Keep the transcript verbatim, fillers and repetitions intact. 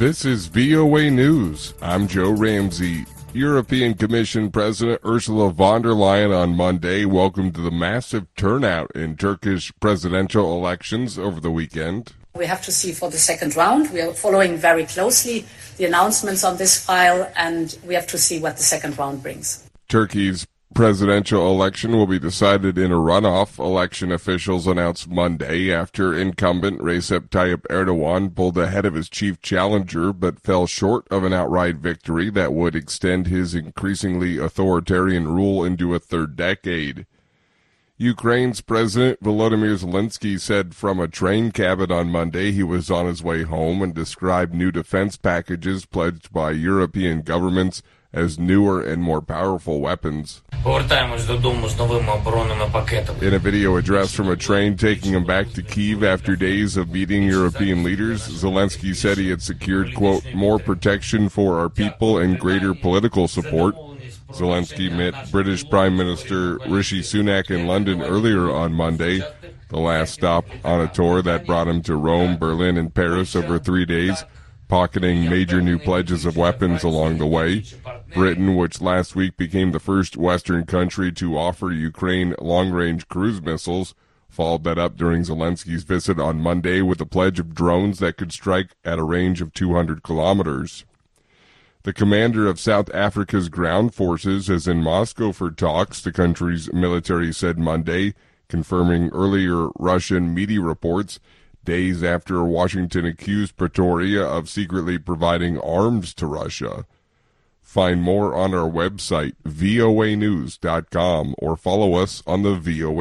This is V O A News. I'm Joe Ramsey. European Commission President Ursula von der Leyen on Monday welcomed the massive turnout in Turkish presidential elections over the weekend. We have to see for the second round. We are following very closely the announcements on this file, and we have to see what the second round brings. Turkey's presidential election will be decided in a runoff, election officials announced Monday, after incumbent Recep Tayyip Erdogan pulled ahead of his chief challenger but fell short of an outright victory that would extend his increasingly authoritarian rule into a third decade. Ukraine's President Volodymyr Zelensky said from a train cabin on Monday he was on his way home and described new defense packages pledged by European governments as newer and more powerful weapons. In a video address from a train taking him back to Kyiv after days of meeting European leaders, Zelensky said he had secured, quote, more protection for our people and greater political support. Zelensky met British Prime Minister Rishi Sunak in London earlier on Monday, the last stop on a tour that brought him to Rome, Berlin, and Paris over three days, pocketing major new pledges of weapons along the way. Britain, which last week became the first Western country to offer Ukraine long-range cruise missiles, followed that up during Zelensky's visit on Monday with a pledge of drones that could strike at a range of two hundred kilometers. The commander of South Africa's ground forces is in Moscow for talks, the country's military said Monday, confirming earlier Russian media reports, days after Washington accused Pretoria of secretly providing arms to Russia. Find more on our website, V O A news dot com, or follow us on the V O A